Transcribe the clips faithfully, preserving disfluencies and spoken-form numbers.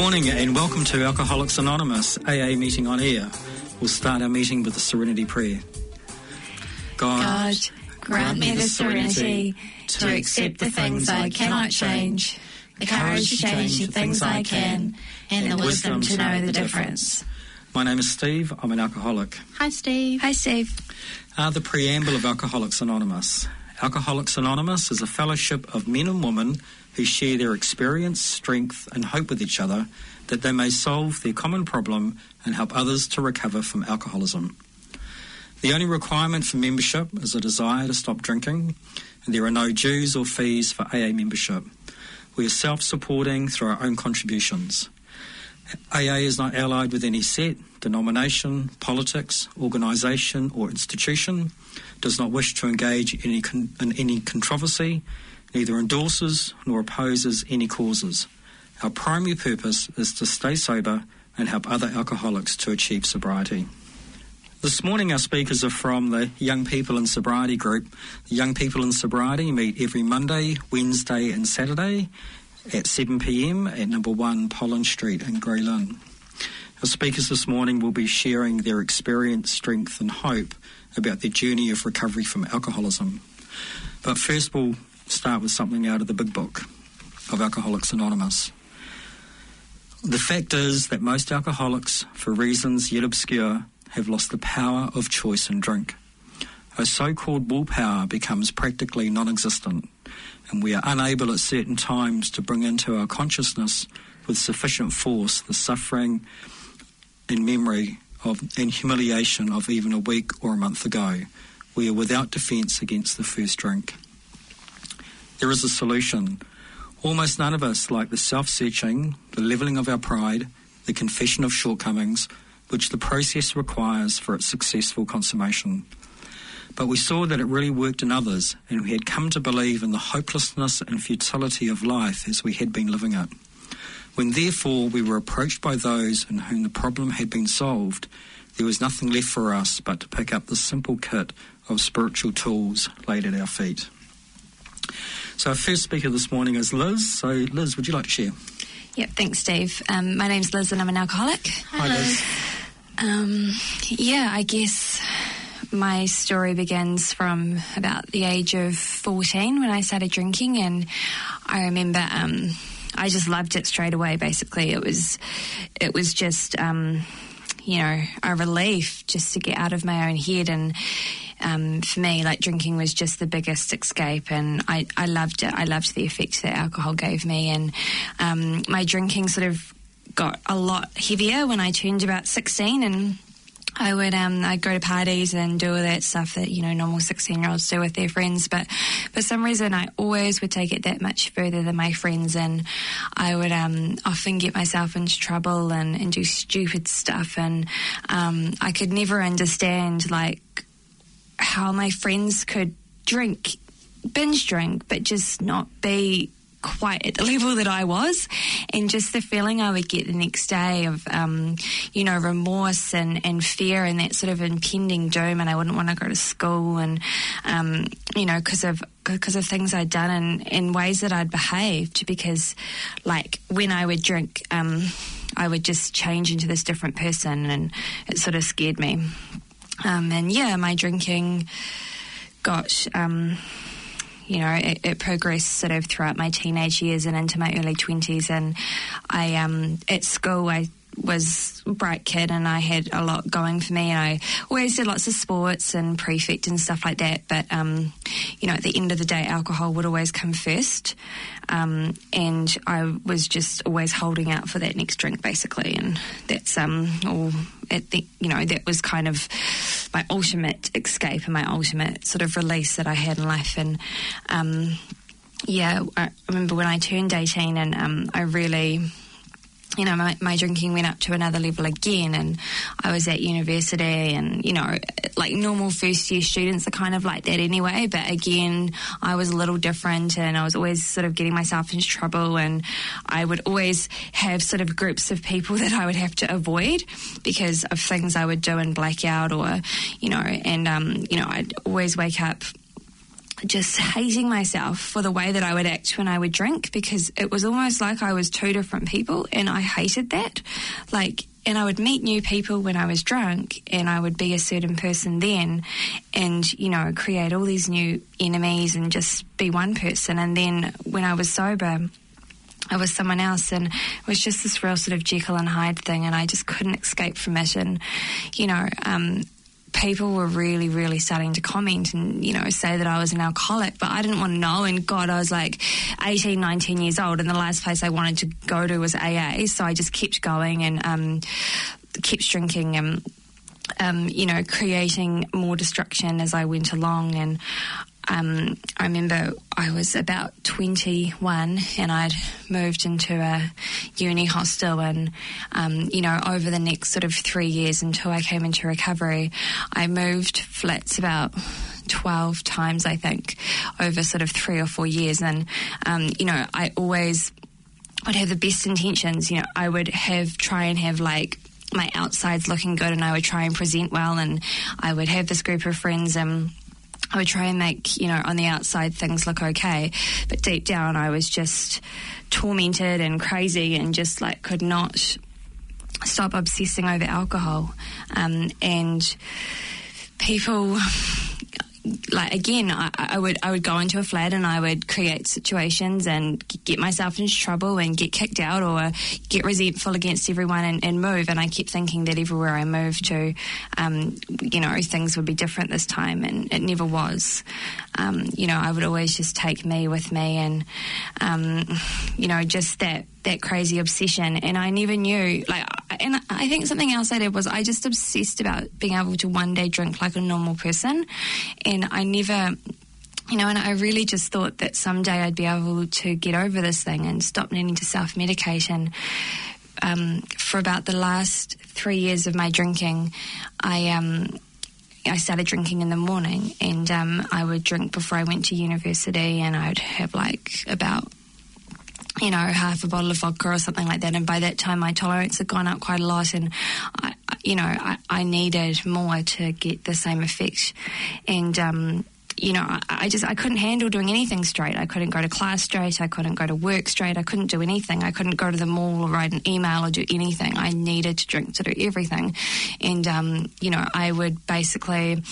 morning and welcome to Alcoholics Anonymous, A A Meeting on Air. We'll start our meeting with the Serenity Prayer. God, God grant me the serenity to accept the things I cannot change, the courage to change the things I can, and the wisdom to know the difference. My name is Steve. I'm an alcoholic. Hi, Steve. Hi, Steve. Uh, the preamble of Alcoholics Anonymous. Alcoholics Anonymous is a fellowship of men and women who share their experience, strength and hope with each other that they may solve their common problem and help others to recover from alcoholism. The only requirement for membership is a desire to stop drinking, and there are no dues or fees for A A membership. We are self-supporting through our own contributions. A A is not allied with any set, denomination, politics, organisation or institution, does not wish to engage in any, con- in any controversy, neither endorses nor opposes any causes. Our primary purpose is to stay sober and help other alcoholics to achieve sobriety. This morning our speakers are from the Young People in Sobriety group. The Young People in Sobriety meet every Monday, Wednesday and Saturday at seven p m at number one Pollen Street in Grey Lynn. Our speakers this morning will be sharing their experience, strength and hope about their journey of recovery from alcoholism. But first we'll start with something out of the big book of Alcoholics Anonymous. The fact is that most alcoholics, for reasons yet obscure, have lost the power of choice in drink. Our so-called willpower becomes practically non-existent, and we are unable at certain times to bring into our consciousness with sufficient force the suffering and memory of and humiliation of even a week or a month ago. We are without defence against the first drink. There is a solution. Almost none of us like the self-searching, the levelling of our pride, the confession of shortcomings, which the process requires for its successful consummation. But we saw that it really worked in others, and we had come to believe in the hopelessness and futility of life as we had been living it. When therefore we were approached by those in whom the problem had been solved, there was nothing left for us but to pick up the simple kit of spiritual tools laid at our feet. So our first speaker this morning is Liz. So Liz, would you like to share? Yep, thanks, Steve. Um, my name's Liz and I'm an alcoholic. Hi, Liz. Um, yeah, I guess my story begins from about the age of fourteen when I started drinking, and I remember um, I just loved it straight away. Basically, it was it was just um, you know a relief just to get out of my own head, and um, for me, like drinking was just the biggest escape, and I, I loved it. I loved the effect that alcohol gave me, and um, my drinking sort of got a lot heavier when I turned about sixteen, and I would um, I'd go to parties and do all that stuff that, you know, normal sixteen-year-olds do with their friends. But for some reason, I always would take it that much further than my friends, and I would um, often get myself into trouble and, and do stupid stuff. And um, I could never understand, like, how my friends could drink, binge drink, but just not be quite at the level that I was, and just the feeling I would get the next day of um, you know remorse and, and fear and that sort of impending doom, and I wouldn't want to go to school, and um, you know because of because of things I'd done and in ways that I'd behaved, because like when I would drink um, I would just change into this different person, and it sort of scared me. Um, and yeah, my drinking got um you know, it, it progressed sort of throughout my teenage years and into my early twenties. And I, um, at school, I was a bright kid and I had a lot going for me. And I always did lots of sports and prefect and stuff like that. But, um, you know, at the end of the day, alcohol would always come first. Um, and I was just always holding out for that next drink, basically. And that's, um, all, at the, you know, that was kind of my ultimate escape and my ultimate sort of release that I had in life. And um, yeah, I remember when I turned eighteen, and um, I really, you know, my, my drinking went up to another level again, and I was at university, and, you know, like normal first year students are kind of like that anyway, but again, I was a little different, and I was always sort of getting myself into trouble, and I would always have sort of groups of people that I would have to avoid because of things I would do and black out, or, you know, and, um, you know, I'd always wake up just hating myself for the way that I would act when I would drink, because it was almost like I was two different people, and I hated that. Like, and I would meet new people when I was drunk, and I would be a certain person then, and, you know, create all these new enemies and just be one person. And then when I was sober, I was someone else, and it was just this real sort of Jekyll and Hyde thing, and I just couldn't escape from it. And, you know, um, people were really, really starting to comment and, you know, say that I was an alcoholic, but I didn't want to know. And God, I was like eighteen, nineteen years old, and the last place I wanted to go to was A A. So I just kept going and um, kept drinking and, um, you know, creating more destruction as I went along. And Um, I remember I was about twenty-one, and I'd moved into a uni hostel, and, um, you know, over the next sort of three years until I came into recovery, I moved flats about twelve times, I think, over sort of three or four years. And, um, you know, I always would have the best intentions. You know, I would have, try and have like my outsides looking good, and I would try and present well, and I would have this group of friends, and I would try and make, you know, on the outside things look okay, but deep down I was just tormented and crazy and just like could not stop obsessing over alcohol. Um, and people, like, again, I, I would I would go into a flat and I would create situations and get myself into trouble and get kicked out or get resentful against everyone and, and move. And I kept thinking that everywhere I moved to, um, you know, things would be different this time, and it never was. Um, you know, I would always just take me with me, and, um, you know, just that that crazy obsession. And I never knew, like, and I think something else I did was I just obsessed about being able to one day drink like a normal person. And I never, you know, and I really just thought that someday I'd be able to get over this thing and stop needing to self-medicate. And um, for about the last three years of my drinking, I um, I started drinking in the morning, and um, I would drink before I went to university, and I'd have like about, you know, half a bottle of vodka or something like that. And by that time, my tolerance had gone up quite a lot, and I, you know, I, I needed more to get the same effect. And, um, you know, I, I just, I couldn't handle doing anything straight. I couldn't go to class straight. I couldn't go to work straight. I couldn't do anything. I couldn't go to the mall or write an email or do anything. I needed to drink to do everything. And, um, you know, I would basically,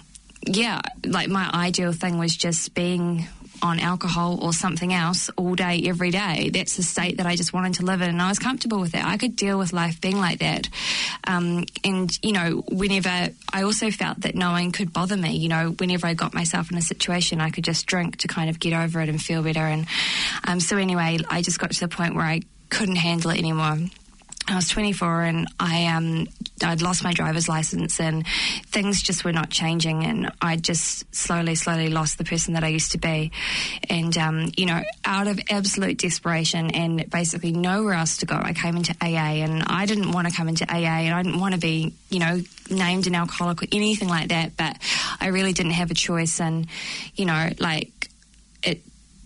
yeah, like my ideal thing was just being on alcohol or something else all day, every day. That's the state that I just wanted to live in, and I was comfortable with that. I could deal with life being like that. Um, and, you know, whenever, I also felt that no one could bother me. You know, whenever I got myself in a situation, I could just drink to kind of get over it and feel better. And um, so anyway, I just got to the point where I couldn't handle it anymore. I was twenty-four, and I um I'd lost my driver's license, and things just were not changing, and I just slowly, slowly lost the person that I used to be. And um, you know, out of absolute desperation and basically nowhere else to go, I came into A A, and I didn't want to come into A A, and I didn't want to be, you know, named an alcoholic or anything like that, but I really didn't have a choice. And, you know, like, it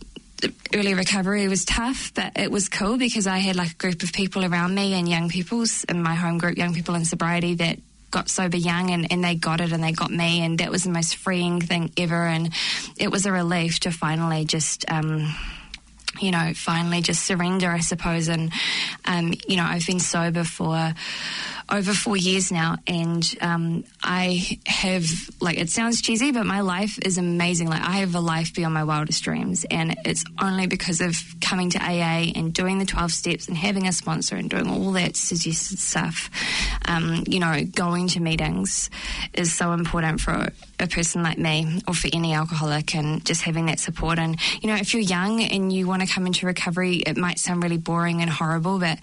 early recovery was tough, but it was cool because I had like a group of people around me, and young people's in my home group, young people in sobriety, that got sober young, and, and they got it and they got me, and that was the most freeing thing ever. And it was a relief to finally just um you know finally just surrender, I suppose. And um you know I've been sober for over four years now, and um, I have, like, it sounds cheesy, but my life is amazing. Like, I have a life beyond my wildest dreams, and it's only because of coming to A A and doing the twelve steps and having a sponsor and doing all that suggested stuff. Um, you know, going to meetings is so important for a person like me, or for any alcoholic, and just having that support. And, you know, if you're young and you want to come into recovery, it might sound really boring and horrible, but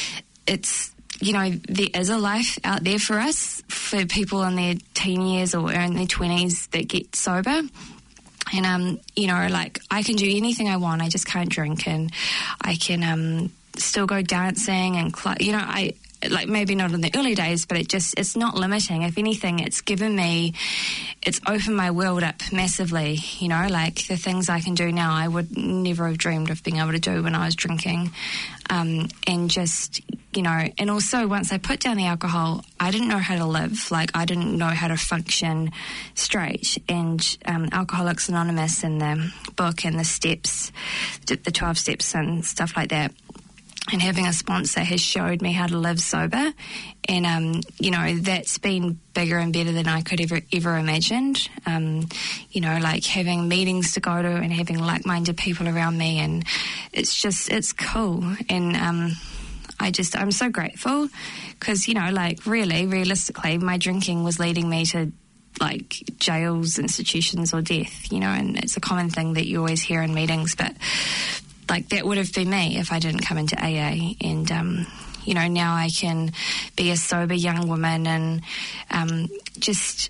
it's, you know, there is a life out there for us, for people in their teen years or in their twenties that get sober. And, um, you know, like, I can do anything I want. I just can't drink. And I can um, still go dancing and, cl- you know, I, like, maybe not in the early days, but it just, it's not limiting. If anything, it's given me it's opened my world up massively, you know, like the things I can do now I would never have dreamed of being able to do when I was drinking. Um, and just, you know, and also once I put down the alcohol, I didn't know how to live. Like, I didn't know how to function straight. And um, Alcoholics Anonymous and the book and the steps, the twelve steps and stuff like that, and having a sponsor has showed me how to live sober. And, um, you know, that's been bigger and better than I could ever, ever imagined. Um, you know, like having meetings to go to and having like-minded people around me. And it's just, it's cool. And um, I just, I'm so grateful because, you know, like really, realistically, my drinking was leading me to like jails, institutions or death, you know, and it's a common thing that you always hear in meetings, but like that would have been me if I didn't come into A A. And, um, you know, now I can be a sober young woman and um, just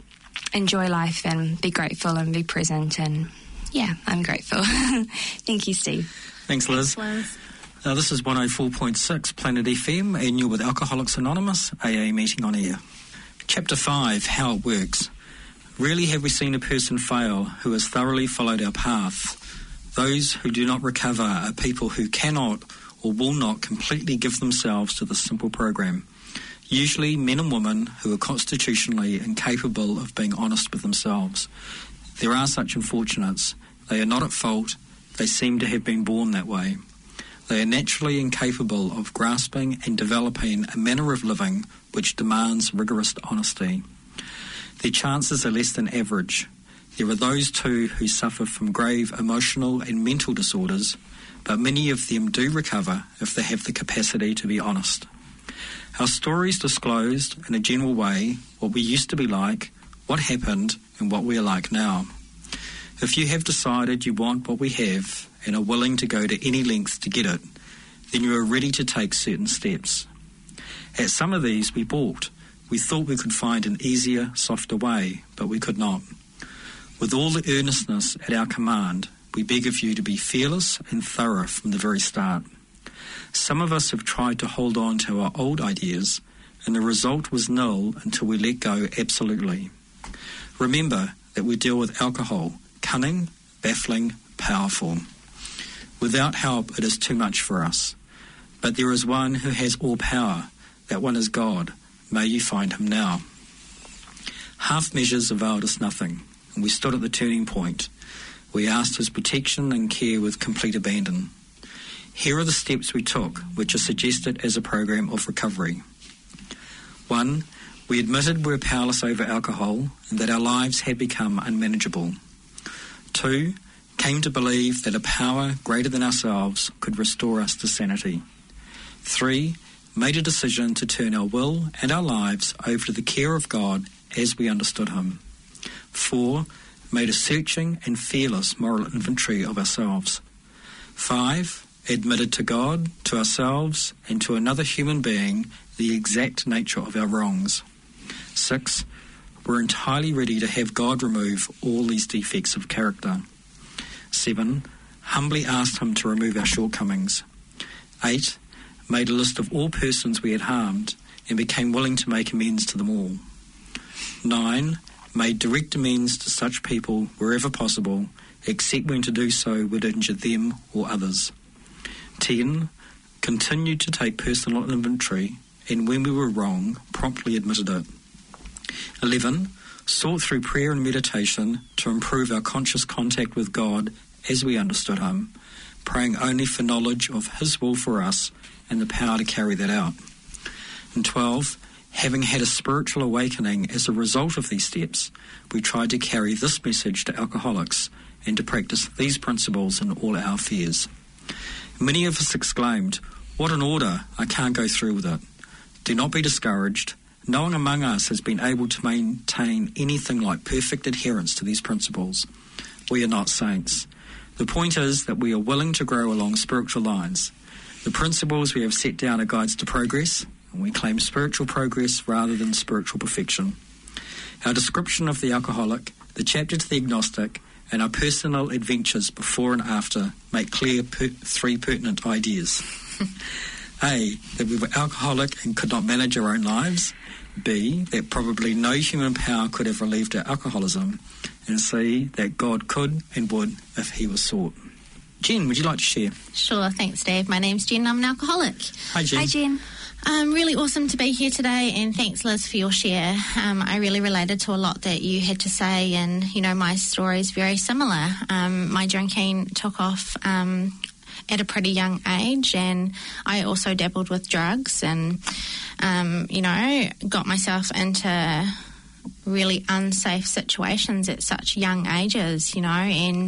enjoy life and be grateful and be present. And, yeah, I'm grateful. Thank you, Steve. Thanks, Liz. Thanks, Liz. Uh, this is one oh four point six Planet F M, and you're with Alcoholics Anonymous, A A Meeting on Air. Chapter five, How It Works. Rarely have we seen a person fail who has thoroughly followed our path. Those who do not recover are people who cannot or will not completely give themselves to this simple program. Usually men and women who are constitutionally incapable of being honest with themselves. There are such unfortunates. They are not at fault. They seem to have been born that way. They are naturally incapable of grasping and developing a manner of living which demands rigorous honesty. Their chances are less than average. There are those too who suffer from grave emotional and mental disorders, but many of them do recover if they have the capacity to be honest. Our stories disclosed, in a general way, what we used to be like, what happened, and what we are like now. If you have decided you want what we have and are willing to go to any lengths to get it, then you are ready to take certain steps. At some of these we balked. We thought we could find an easier, softer way, but we could not. With all the earnestness at our command, we beg of you to be fearless and thorough from the very start. Some of us have tried to hold on to our old ideas, and the result was nil until we let go absolutely. Remember that we deal with alcohol, cunning, baffling, powerful. Without help, it is too much for us. But there is one who has all power. That one is God. May you find him now. Half measures availed us nothing, and we stood at the turning point. We asked his protection and care with complete abandon. Here are the steps we took, which are suggested as a program of recovery. One, we admitted we were powerless over alcohol and that our lives had become unmanageable. Two, came to believe that a power greater than ourselves could restore us to sanity. Three, made a decision to turn our will and our lives over to the care of God as we understood him. Four, made a searching and fearless moral inventory of ourselves. Five, admitted to God, to ourselves, and to another human being the exact nature of our wrongs. Six, we're entirely ready to have God remove all these defects of character. Seven, humbly asked him to remove our shortcomings. Eight, made a list of all persons we had harmed and became willing to make amends to them all. Nine, made direct amends to such people wherever possible, except when to do so would injure them or others. Ten, continued to take personal inventory, and when we were wrong, promptly admitted it. Eleven, sought through prayer and meditation to improve our conscious contact with God as we understood him, praying only for knowledge of his will for us and the power to carry that out. And twelve, having had a spiritual awakening as a result of these steps, we tried to carry this message to alcoholics and to practice these principles in all our affairs. Many of us exclaimed, "What an order, I can't go through with it." Do not be discouraged. No one among us has been able to maintain anything like perfect adherence to these principles. We are not saints. The point is that we are willing to grow along spiritual lines. The principles we have set down are guides to progress, and we claim spiritual progress rather than spiritual perfection. Our description of the alcoholic, the chapter to the agnostic, and our personal adventures before and after make clear per- three pertinent ideas. A, that we were alcoholic and could not manage our own lives. B, that probably no human power could have relieved our alcoholism, and C, that God could and would if he was sought. Jen, would you like to share? Sure, thanks, Dave. My name's Jen. I'm an alcoholic. Hi, Jen. Hi, Jen. Um, really awesome to be here today, and thanks, Liz, for your share. Um, I really related to a lot that you had to say, and, you know, my story is very similar. Um, my drinking took off um, at a pretty young age, and I also dabbled with drugs and, um, you know, got myself into really unsafe situations at such young ages, you know, and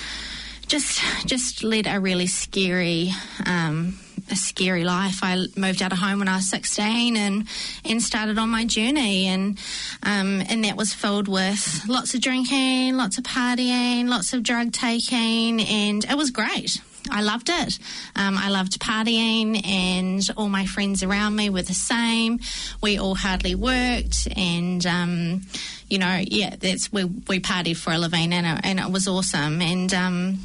just just led a really scary um a scary life. I moved out of home when I was sixteen and, and started on my journey, and um, and that was filled with lots of drinking, lots of partying, lots of drug taking, and it was great. I loved it. Um, I loved partying, and all my friends around me were the same. We all hardly worked, and um, you know, yeah, that's we we partied for a living, and it, and it was awesome. And um,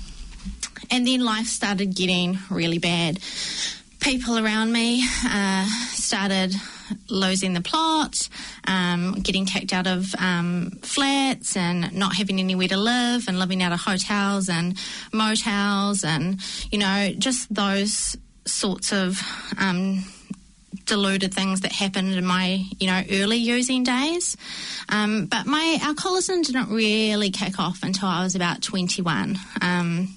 And then life started getting really bad. People around me uh, started losing the plot, um, getting kicked out of um, flats and not having anywhere to live, and living out of hotels and motels, and, you know, just those sorts of um, deluded things that happened in my, you know, early using days. Um, but my alcoholism didn't really kick off until I was about twenty-one. Um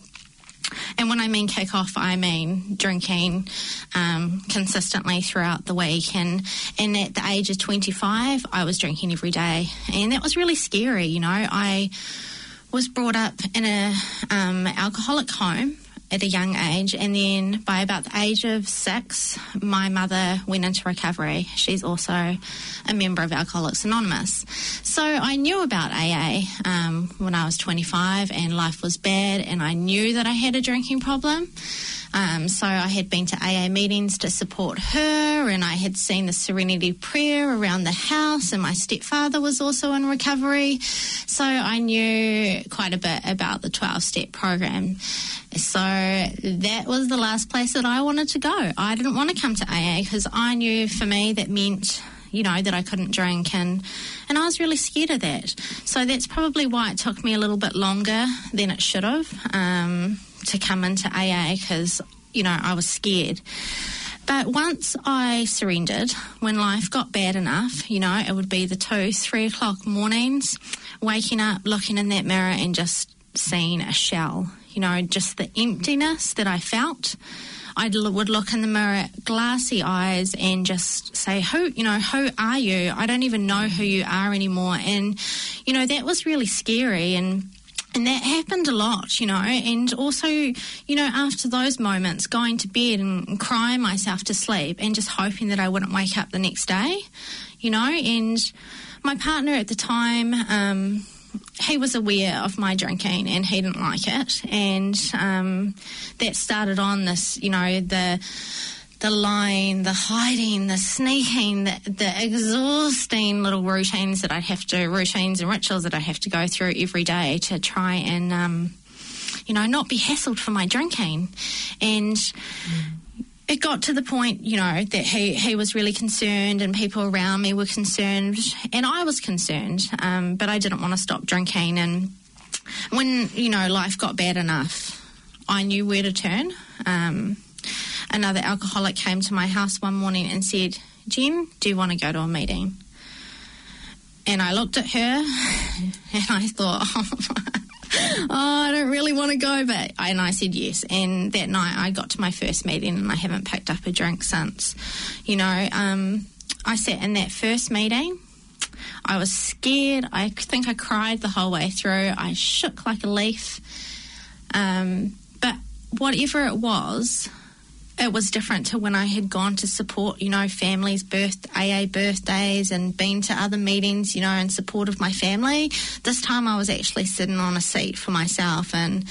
And when I mean kick off, I mean drinking um, consistently throughout the week. And, and at the age of twenty-five, I was drinking every day. And that was really scary, you know. I was brought up in a um, alcoholic home at a young age, and then by about the age of six, my mother went into recovery. She's also a member of Alcoholics Anonymous. So I knew about A A um, when I was twenty-five, and life was bad, and I knew that I had a drinking problem. Um, so I had been to A A meetings to support her, and I had seen the Serenity Prayer around the house, and my stepfather was also in recovery. So I knew quite a bit about the twelve-step program. So that was the last place that I wanted to go. I didn't want to come to A A because I knew for me that meant, you know, that I couldn't drink, and, and I was really scared of that. So that's probably why it took me a little bit longer than it should have um, to come into A A, because, you know, I was scared. But once I surrendered, when life got bad enough, you know, it would be the two, three o'clock mornings, waking up, looking in that mirror and just seeing a shell, you know, just the emptiness that I felt. I would look in the mirror, glassy eyes, and just say, who, you know, who are you? I don't even know who you are anymore. And, you know, that was really scary. And And that happened a lot, you know, and also, you know, after those moments, going to bed and crying myself to sleep and just hoping that I wouldn't wake up the next day, you know. And my partner at the time, um, he was aware of my drinking and he didn't like it. And um, that started on this, you know, the... the lying, the hiding, the sneaking, the, the exhausting little routines that I'd have to, routines and rituals that I have to go through every day to try and, um, you know, not be hassled for my drinking. And mm. it got to the point, you know, that he, he was really concerned and people around me were concerned and I was concerned, um, but I didn't want to stop drinking. And when, you know, life got bad enough, I knew where to turn. Um Another alcoholic came to my house one morning and said, Jen, do you want to go to a meeting? And I looked at her and I thought, oh, I don't really want to go. But and I said yes. And that night I got to my first meeting and I haven't picked up a drink since. You know, um, I sat in that first meeting. I was scared. I think I cried the whole way through. I shook like a leaf. Um, but whatever it was, it was different to when I had gone to support, you know, families' birth, A A birthdays and been to other meetings, you know, in support of my family. This time I was actually sitting on a seat for myself and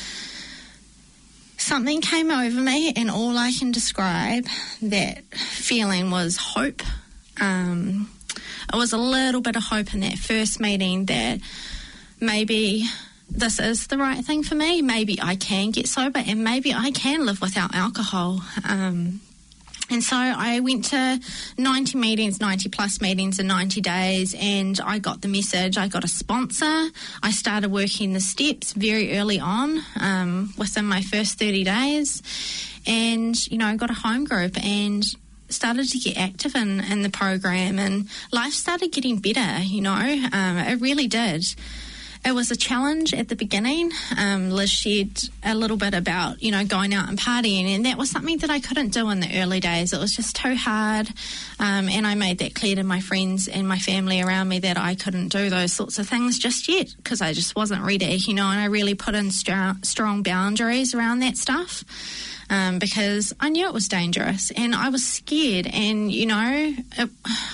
something came over me, and all I can describe that feeling was hope. Um, it was a little bit of hope in that first meeting that maybe this is the right thing for me. Maybe I can get sober and maybe I can live without alcohol. Um, And so I went to ninety meetings, ninety plus meetings in ninety days, and I got the message. I got a sponsor. I started working the steps very early on, um, within my first thirty days, and, you know, I got a home group and started to get active in, in the program, and life started getting better, you know. Um, it really did. It was a challenge at the beginning. Um, Liz shared a little bit about, you know, going out and partying, and that was something that I couldn't do in the early days. It was just too hard, um, and I made that clear to my friends and my family around me that I couldn't do those sorts of things just yet because I just wasn't ready, you know, and I really put in str- strong boundaries around that stuff. Um, because I knew it was dangerous and I was scared, and, you know, it,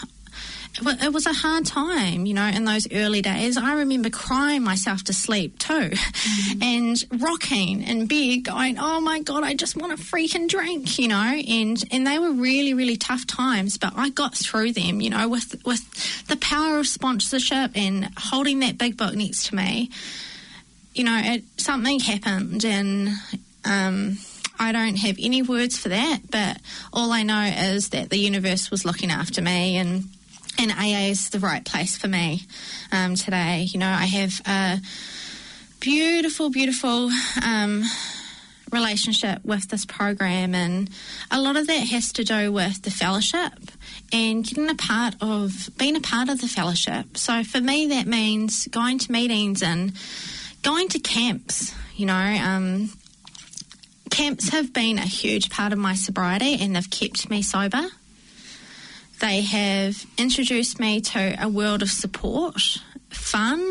it was a hard time, you know, in those early days. I remember crying myself to sleep too, mm-hmm. and rocking in bed going, oh my God, I just want to freaking drink, you know, and, and they were really, really tough times, but I got through them, you know, with, with the power of sponsorship and holding that big book next to me. You know, it, something happened, and um, I don't have any words for that, but all I know is that the universe was looking after me, and and A A is the right place for me um, today. You know, I have a beautiful, beautiful um, relationship with this program, and a lot of that has to do with the fellowship and getting a part of, being a part of the fellowship. So for me, that means going to meetings and going to camps, you know. Um, camps have been a huge part of my sobriety, and they've kept me sober. They have introduced me to a world of support, fun,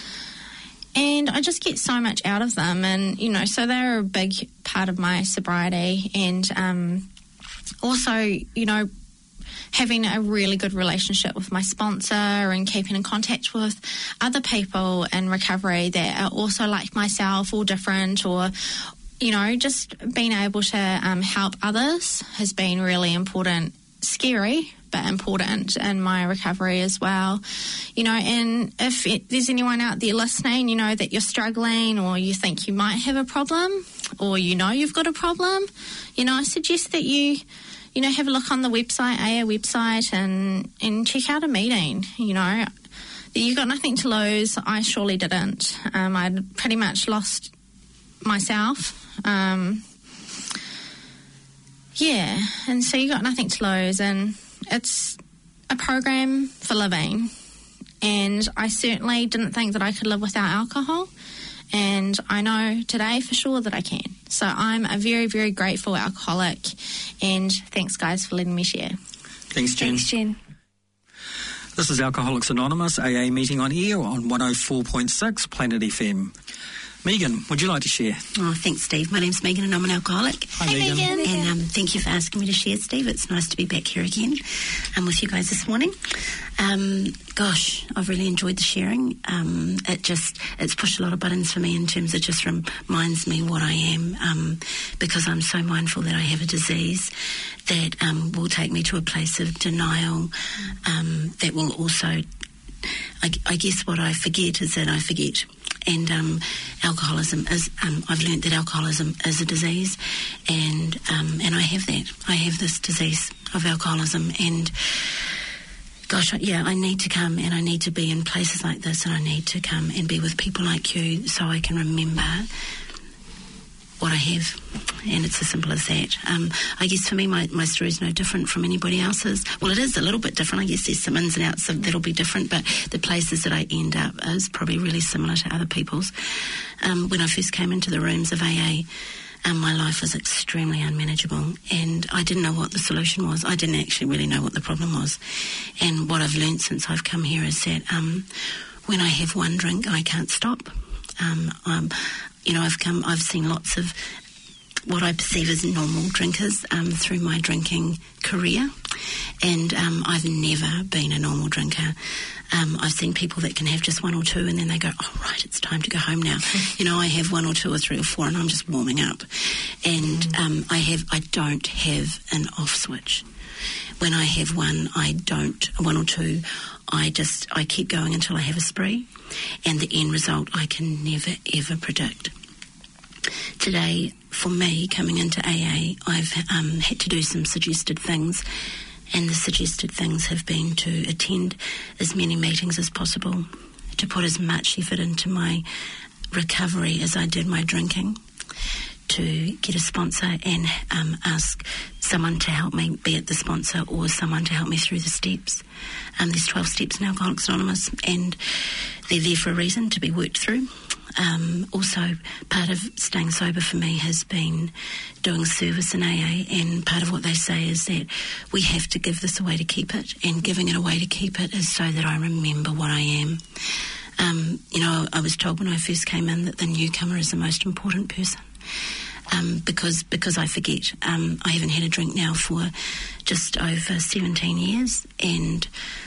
and I just get so much out of them. And, you know, so they're a big part of my sobriety. And um, also, you know, having a really good relationship with my sponsor and keeping in contact with other people in recovery that are also like myself or different, or, you know, just being able to um, help others has been really important. Scary, but important in my recovery as well. You know, and if it, there's anyone out there listening, you know, that you're struggling, or you think you might have a problem, or you know you've got a problem, you know, I suggest that you, you know, have a look on the website, A A website, and, and check out a meeting. You know, you've got nothing to lose. I surely didn't. Um, I'd pretty much lost myself. Um, yeah, and so you got nothing to lose, and it's a program for living. And I certainly didn't think that I could live without alcohol, and I know today for sure that I can. So I'm a very, very grateful alcoholic, and thanks, guys, for letting me share. Thanks, Jen. Thanks, Jen. This is Alcoholics Anonymous, A A meeting on air on one oh four point six Planet F M. Megan, would you like to share? Oh, thanks, Steve. My name's Megan and I'm an alcoholic. Hi, hey, Megan. Megan. And um, thank you for asking me to share, Steve. It's nice to be back here again um, with you guys this morning. Um, gosh, I've really enjoyed the sharing. Um, it just, it's pushed a lot of buttons for me in terms of just reminds me what I am, um, because I'm so mindful that I have a disease that um, will take me to a place of denial, um, that will also, I, I guess what I forget is that I forget. And um, alcoholism is, um, I've learnt that alcoholism is a disease, and um, and I have that. I have this disease of alcoholism, and gosh, yeah, I need to come and I need to be in places like this, and I need to come and be with people like you so I can remember what I have. And it's as simple as that. Um, I guess for me, my, my story is no different from anybody else's. Well, it is a little bit different. I guess there's some ins and outs that'll be different, but the places that I end up is probably really similar to other people's. Um, when I first came into the rooms of A A, um, my life was extremely unmanageable, and I didn't know what the solution was. I didn't actually really know what the problem was. And what I've learned since I've come here is that um, when I have one drink, I can't stop. Um, I'm, you know, I've come, I've seen lots of what I perceive as normal drinkers um, through my drinking career, and um, I've never been a normal drinker. Um, I've seen people that can have just one or two, and then they go, oh, right, it's time to go home now. You know, I have one or two or three or four, and I'm just warming up. And um, I have, I don't have an off switch. When I have one, I don't, one or two, I just, I keep going until I have a spree, and the end result I can never, ever predict. today, for me, coming into A A, I've um, had to do some suggested things, and the suggested things have been to attend as many meetings as possible, to put as much effort into my recovery as I did my drinking, to get a sponsor and um, ask someone to help me, be it the sponsor or someone to help me through the steps. Um, there's twelve steps in Alcoholics Anonymous, and they're there for a reason, to be worked through. Um, also, part of staying sober for me has been doing service in A A, and part of what they say is that we have to give this away to keep it, and giving it away to keep it is so that I remember what I am. Um, you know, I was told when I first came in that the newcomer is the most important person. Um, because because I forget. Um, I haven't had a drink now for just over seventeen years, and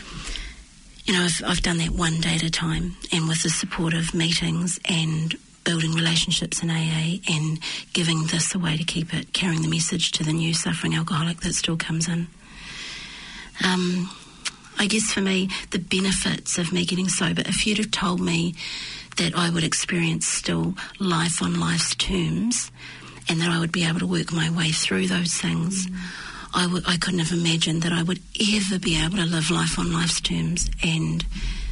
you know I've, I've done that one day at a time, and with the support of meetings and building relationships in A A and giving this away to keep it, carrying the message to the new suffering alcoholic that still comes in. Um, I guess for me, the benefits of me getting sober, if you'd have told me that I would experience still life on life's terms and that I would be able to work my way through those things, mm. I, w- I couldn't have imagined that I would ever be able to live life on life's terms and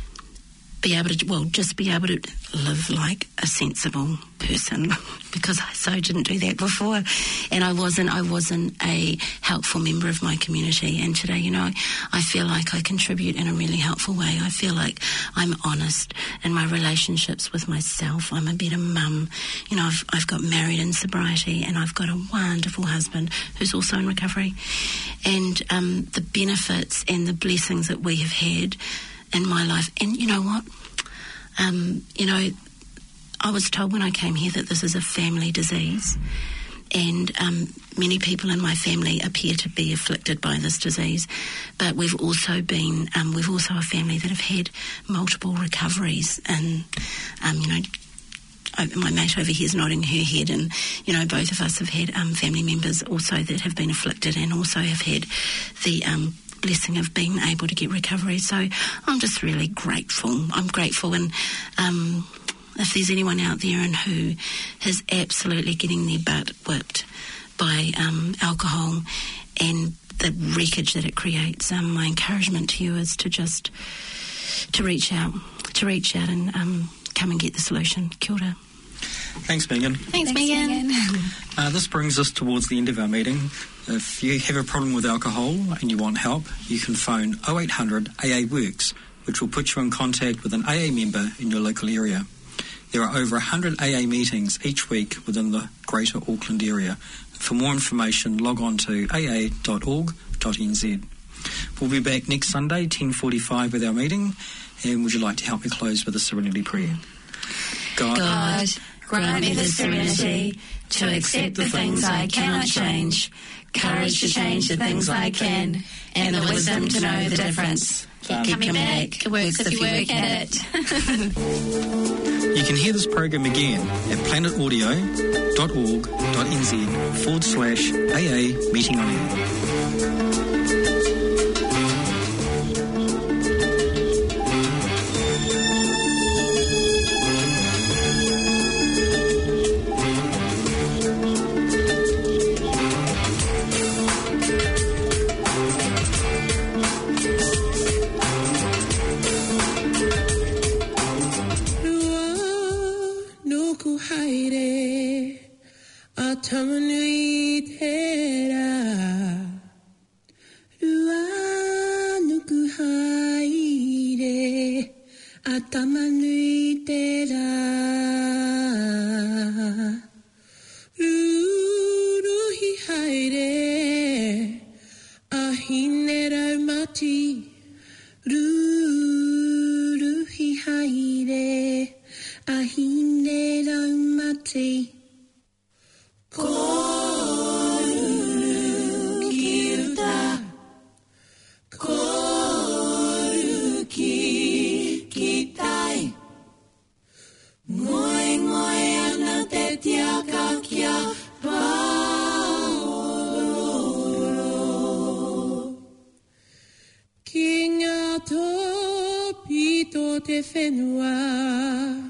be able to, well, just be able to live like a sensible person, because I so didn't do that before, and I wasn't I wasn't a helpful member of my community. And today, you know, I feel like I contribute in a really helpful way. I feel like I'm honest in my relationships with myself. I'm a better mum. You know, I've I've got married in sobriety, and I've got a wonderful husband who's also in recovery. And um, the benefits and the blessings that we have had in my life. And you know what? Um, you know, I was told when I came here that this is a family disease, and um, many people in my family appear to be afflicted by this disease. But we've also been, um, we've also a family that have had multiple recoveries, and um, you know, I, my mate over here is nodding her head, and you know, both of us have had um, family members also that have been afflicted, and also have had the um, blessing of being able to get recovery. So I'm just really grateful. I'm grateful, and um, if there's anyone out there and who is absolutely getting their butt whipped by um, alcohol and the wreckage that it creates, um, my encouragement to you is to just to reach out, to reach out and um, come and get the solution. Kia ora. Thanks, Megan. Thanks, Thanks Megan. Megan. Uh, this brings us towards the end of our meeting. If you have a problem with alcohol and you want help, you can phone oh eight hundred A A Works, which will put you in contact with an A A member in your local area. There are over one hundred A A meetings each week within the Greater Auckland area. For more information, log on to a a dot org dot n z. We'll be back next Sunday, ten forty-five, with our meeting. And would you like to help me close with a serenity prayer? God, God, grant me the serenity to accept the things I cannot change, courage to change the things I can, and the wisdom to know the difference. Um, Keep coming back. It works if you work at it. You can hear this program again at planetaudio dot org dot n z forward slash AA Meeting on Air. Te whenua